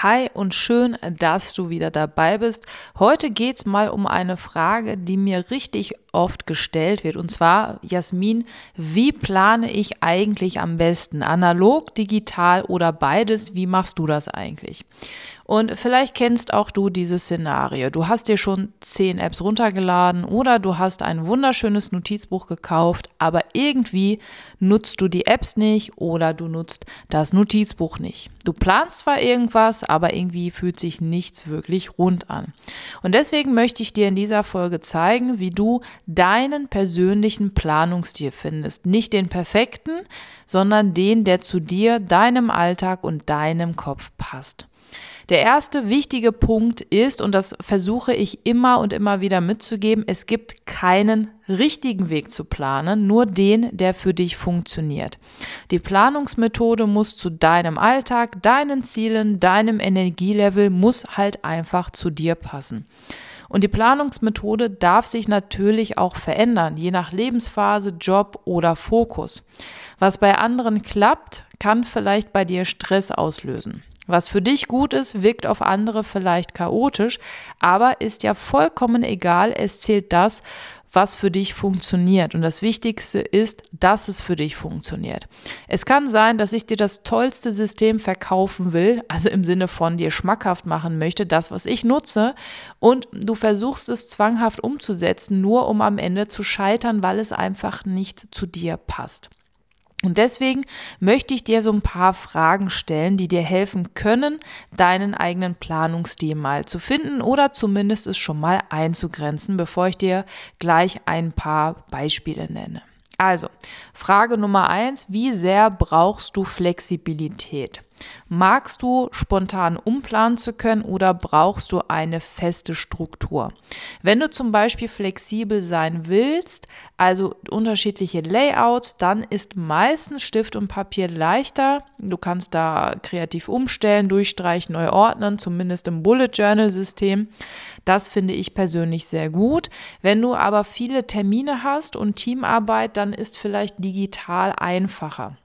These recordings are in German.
Hi und schön, dass du wieder dabei bist. Heute geht es mal um eine Frage, die mir richtig oft gestellt wird. Und zwar, Jasmin, wie plane ich eigentlich am besten? Analog, digital oder beides? Wie machst du das eigentlich? Und vielleicht kennst auch du dieses Szenario. Du hast dir schon 10 Apps runtergeladen oder du hast ein wunderschönes Notizbuch gekauft, aber irgendwie nutzt du die Apps nicht oder du nutzt das Notizbuch nicht. Du planst zwar irgendwas, aber irgendwie fühlt sich nichts wirklich rund an. Und deswegen möchte ich dir in dieser Folge zeigen, wie du deinen persönlichen Planungsstil findest. Nicht den perfekten, sondern den, der zu dir, deinem Alltag und deinem Kopf passt. Der erste wichtige Punkt ist, und das versuche ich immer und immer wieder mitzugeben, es gibt keinen richtigen Weg zu planen, nur den, der für dich funktioniert. Die Planungsmethode muss zu deinem Alltag, deinen Zielen, deinem Energielevel, muss halt einfach zu dir passen. Und die Planungsmethode darf sich natürlich auch verändern, je nach Lebensphase, Job oder Fokus. Was bei anderen klappt, kann vielleicht bei dir Stress auslösen. Was für dich gut ist, wirkt auf andere vielleicht chaotisch, aber ist ja vollkommen egal, es zählt das, was für dich funktioniert. Und das Wichtigste ist, dass es für dich funktioniert. Es kann sein, dass ich dir das tollste System verkaufen will, also im Sinne von dir schmackhaft machen möchte, das, was ich nutze, und du versuchst es zwanghaft umzusetzen, nur um am Ende zu scheitern, weil es einfach nicht zu dir passt. Und deswegen möchte ich dir so ein paar Fragen stellen, die dir helfen können, deinen eigenen Planungsstil mal zu finden oder zumindest es schon mal einzugrenzen, bevor ich dir gleich ein paar Beispiele nenne. Also, Frage Nummer 1, wie sehr brauchst du Flexibilität? Magst du spontan umplanen zu können oder brauchst du eine feste Struktur? Wenn du zum Beispiel flexibel sein willst, also unterschiedliche Layouts, dann ist meistens Stift und Papier leichter. Du kannst da kreativ umstellen, durchstreichen, neu ordnen, zumindest im Bullet Journal System. Das finde ich persönlich sehr gut. Wenn du aber viele Termine hast und Teamarbeit, dann ist vielleicht digital einfacher.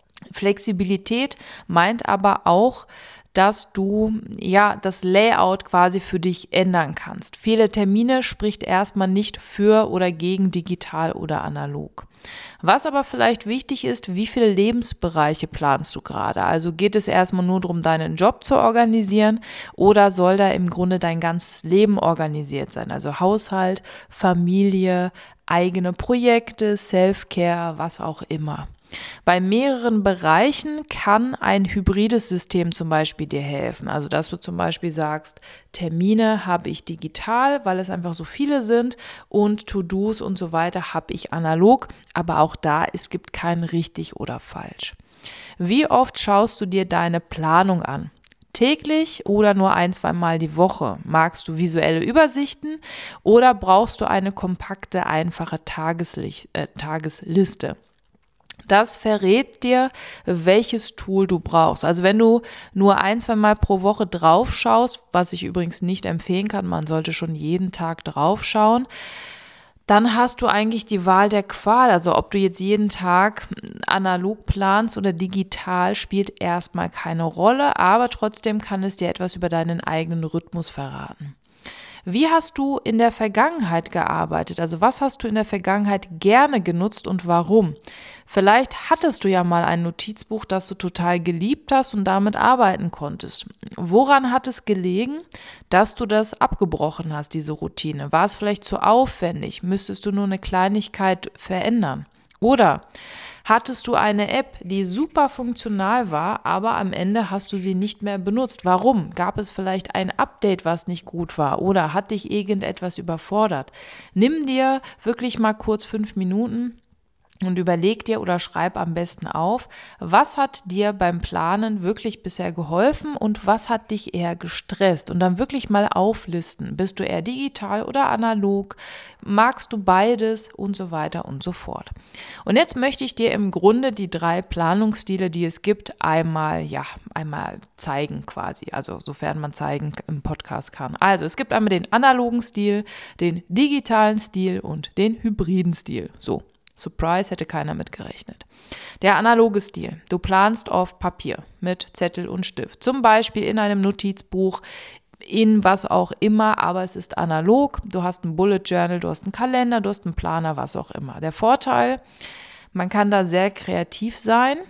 Flexibilität meint aber auch, dass du das Layout quasi für dich ändern kannst. Viele Termine spricht erstmal nicht für oder gegen digital oder analog. Was aber vielleicht wichtig ist, wie viele Lebensbereiche planst du gerade? Also geht es erstmal nur darum, deinen Job zu organisieren oder soll da im Grunde dein ganzes Leben organisiert sein? Also Haushalt, Familie, eigene Projekte, Self-Care, was auch immer. Bei mehreren Bereichen kann ein hybrides System zum Beispiel dir helfen. Also, dass du zum Beispiel sagst, Termine habe ich digital, weil es einfach so viele sind und To-Dos und so weiter habe ich analog. Aber auch da, es gibt kein richtig oder falsch. Wie oft schaust du dir deine Planung an? Täglich oder nur 1-2 Mal die Woche? Magst du visuelle Übersichten oder brauchst du eine kompakte, einfache Tagesliste? Das verrät dir, welches Tool du brauchst. Also wenn du nur 1-2 Mal pro Woche drauf schaust, was ich übrigens nicht empfehlen kann, man sollte schon jeden Tag drauf schauen, dann hast du eigentlich die Wahl der Qual. Also ob du jetzt jeden Tag analog planst oder digital, spielt erstmal keine Rolle, aber trotzdem kann es dir etwas über deinen eigenen Rhythmus verraten. Wie hast du in der Vergangenheit gearbeitet? Also was hast du in der Vergangenheit gerne genutzt und warum? Vielleicht hattest du ja mal ein Notizbuch, das du total geliebt hast und damit arbeiten konntest. Woran hat es gelegen, dass du das abgebrochen hast, diese Routine? War es vielleicht zu aufwendig? Müsstest du nur eine Kleinigkeit verändern? Oder hattest du eine App, die super funktional war, aber am Ende hast du sie nicht mehr benutzt? Warum? Gab es vielleicht ein Update, was nicht gut war? Oder hat dich irgendetwas überfordert? Nimm dir wirklich mal kurz 5 Minuten und überleg dir oder schreib am besten auf, was hat dir beim Planen wirklich bisher geholfen und was hat dich eher gestresst? Und dann wirklich mal auflisten. Bist du eher digital oder analog? Magst du beides? Und so weiter und so fort. Und jetzt möchte ich dir im Grunde die 3 Planungsstile, die es gibt, einmal zeigen quasi. Also sofern man zeigen im Podcast kann. Also es gibt einmal den analogen Stil, den digitalen Stil und den hybriden Stil. So. Surprise, hätte keiner mitgerechnet. Der analoge Stil. Du planst auf Papier mit Zettel und Stift. Zum Beispiel in einem Notizbuch, in was auch immer, aber es ist analog. Du hast ein Bullet Journal, du hast einen Kalender, du hast einen Planer, was auch immer. Der Vorteil, man kann da sehr kreativ sein.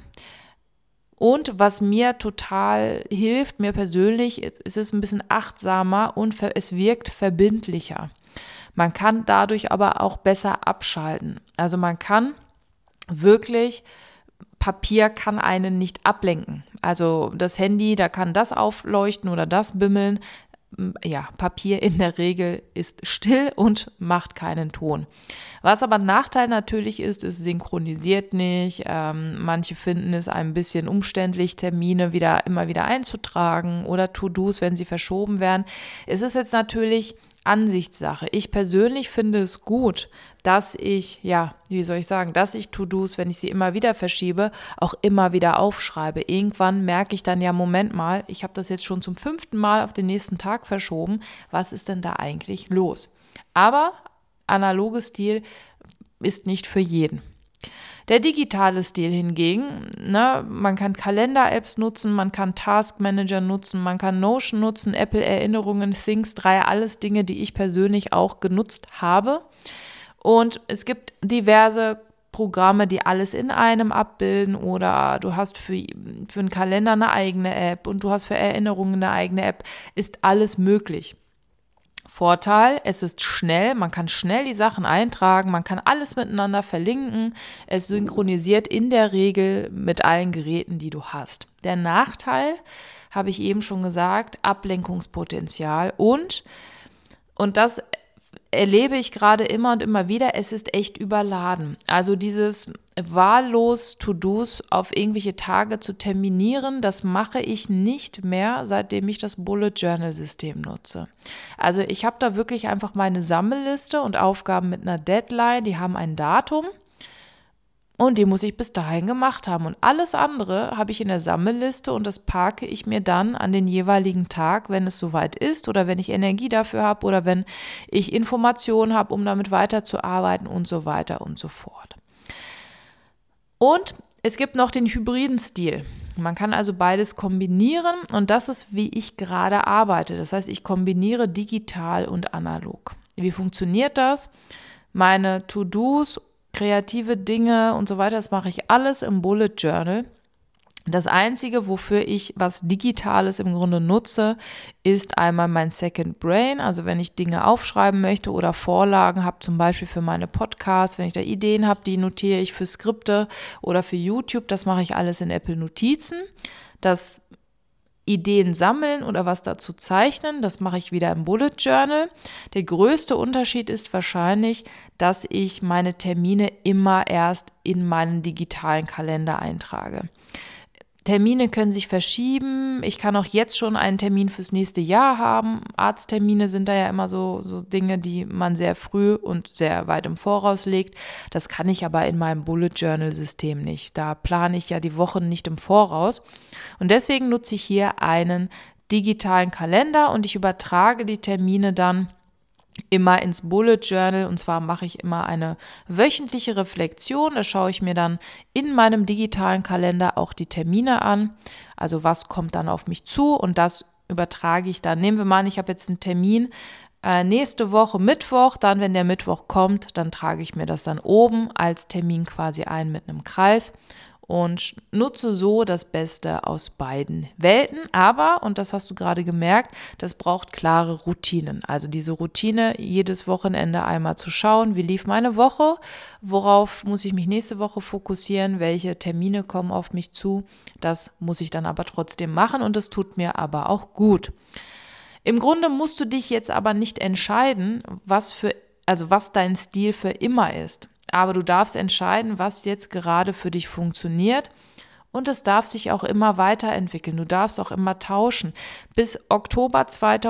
Und was mir total hilft, mir persönlich, ist es ein bisschen achtsamer und es wirkt verbindlicher. Man kann dadurch aber auch besser abschalten. Also man kann wirklich, Papier kann einen nicht ablenken. Also das Handy, da kann das aufleuchten oder das bimmeln. Ja, Papier in der Regel ist still und macht keinen Ton. Was aber ein Nachteil natürlich ist, es synchronisiert nicht. Manche finden es ein bisschen umständlich, Termine immer wieder einzutragen oder To-Dos, wenn sie verschoben werden. Es ist jetzt natürlich Ansichtssache. Ich persönlich finde es gut, dass ich, dass ich To-Dos, wenn ich sie immer wieder verschiebe, auch immer wieder aufschreibe. Irgendwann merke ich dann, ja, Moment mal, ich habe das jetzt schon zum 5. Mal auf den nächsten Tag verschoben. Was ist denn da eigentlich los? Aber analoges Stil ist nicht für jeden. Der digitale Stil hingegen, man kann Kalender-Apps nutzen, man kann Task-Manager nutzen, man kann Notion nutzen, Apple-Erinnerungen, Things 3, alles Dinge, die ich persönlich auch genutzt habe. Und es gibt diverse Programme, die alles in einem abbilden, oder du hast für einen Kalender eine eigene App und du hast für Erinnerungen eine eigene App, ist alles möglich. Vorteil, es ist schnell, man kann schnell die Sachen eintragen, man kann alles miteinander verlinken, es synchronisiert in der Regel mit allen Geräten, die du hast. Der Nachteil, habe ich eben schon gesagt, Ablenkungspotenzial und das erlebe ich gerade immer und immer wieder, es ist echt überladen. Also dieses wahllos To-Dos auf irgendwelche Tage zu terminieren, das mache ich nicht mehr, seitdem ich das Bullet Journal System nutze. Also ich habe da wirklich einfach meine Sammelliste und Aufgaben mit einer Deadline, die haben ein Datum und die muss ich bis dahin gemacht haben. Und alles andere habe ich in der Sammelliste und das parke ich mir dann an den jeweiligen Tag, wenn es soweit ist oder wenn ich Energie dafür habe oder wenn ich Informationen habe, um damit weiterzuarbeiten und so weiter und so fort. Und es gibt noch den hybriden Stil. Man kann also beides kombinieren und das ist, wie ich gerade arbeite. Das heißt, ich kombiniere digital und analog. Wie funktioniert das? Meine To-Dos, kreative Dinge und so weiter, das mache ich alles im Bullet Journal. Das Einzige, wofür ich was Digitales im Grunde nutze, ist einmal mein Second Brain. Also wenn ich Dinge aufschreiben möchte oder Vorlagen habe, zum Beispiel für meine Podcasts, wenn ich da Ideen habe, die notiere ich für Skripte oder für YouTube. Das mache ich alles in Apple Notizen. Das Ideen sammeln oder was dazu zeichnen, das mache ich wieder im Bullet Journal. Der größte Unterschied ist wahrscheinlich, dass ich meine Termine immer erst in meinen digitalen Kalender eintrage. Termine können sich verschieben. Ich kann auch jetzt schon einen Termin fürs nächste Jahr haben. Arzttermine sind da ja immer so Dinge, die man sehr früh und sehr weit im Voraus legt. Das kann ich aber in meinem Bullet Journal System nicht. Da plane ich ja die Wochen nicht im Voraus. Und deswegen nutze ich hier einen digitalen Kalender und ich übertrage die Termine dann immer ins Bullet Journal, und zwar mache ich immer eine wöchentliche Reflexion. Da schaue ich mir dann in meinem digitalen Kalender auch die Termine an, also was kommt dann auf mich zu, und das übertrage ich dann. Nehmen wir mal an, ich habe jetzt einen Termin nächste Woche Mittwoch, dann wenn der Mittwoch kommt, dann trage ich mir das dann oben als Termin quasi ein mit einem Kreis und nutze so das Beste aus beiden Welten. Aber, und das hast du gerade gemerkt, das braucht klare Routinen. Also diese Routine, jedes Wochenende einmal zu schauen, wie lief meine Woche, worauf muss ich mich nächste Woche fokussieren, welche Termine kommen auf mich zu. Das muss ich dann aber trotzdem machen und das tut mir aber auch gut. Im Grunde musst du dich jetzt aber nicht entscheiden, was dein Stil für immer ist. Aber du darfst entscheiden, was jetzt gerade für dich funktioniert, und es darf sich auch immer weiterentwickeln. Du darfst auch immer tauschen. Bis Oktober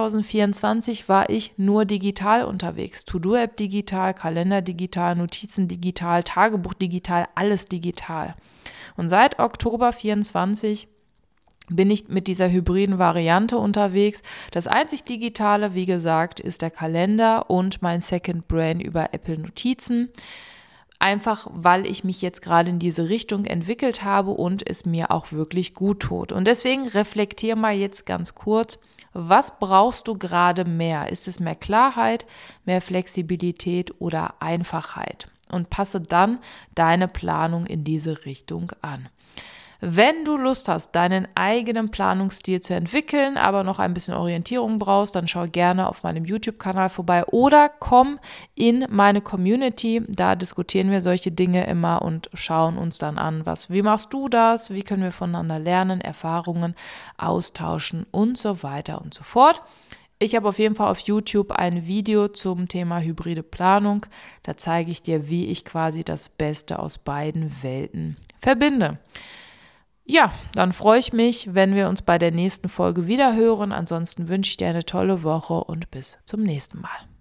2024 war ich nur digital unterwegs. To-Do-App digital, Kalender digital, Notizen digital, Tagebuch digital, alles digital. Und seit Oktober 2024 bin ich mit dieser hybriden Variante unterwegs. Das einzig Digitale, wie gesagt, ist der Kalender und mein Second Brain über Apple Notizen. Einfach, weil ich mich jetzt gerade in diese Richtung entwickelt habe und es mir auch wirklich gut tut. Und deswegen reflektier mal jetzt ganz kurz, was brauchst du gerade mehr? Ist es mehr Klarheit, mehr Flexibilität oder Einfachheit? Und passe dann deine Planung in diese Richtung an. Wenn du Lust hast, deinen eigenen Planungsstil zu entwickeln, aber noch ein bisschen Orientierung brauchst, dann schau gerne auf meinem YouTube-Kanal vorbei oder komm in meine Community. Da diskutieren wir solche Dinge immer und schauen uns dann an, wie machst du das, wie können wir voneinander lernen, Erfahrungen austauschen und so weiter und so fort. Ich habe auf jeden Fall auf YouTube ein Video zum Thema hybride Planung. Da zeige ich dir, wie ich quasi das Beste aus beiden Welten verbinde. Ja, dann freue ich mich, wenn wir uns bei der nächsten Folge wieder hören. Ansonsten wünsche ich dir eine tolle Woche und bis zum nächsten Mal.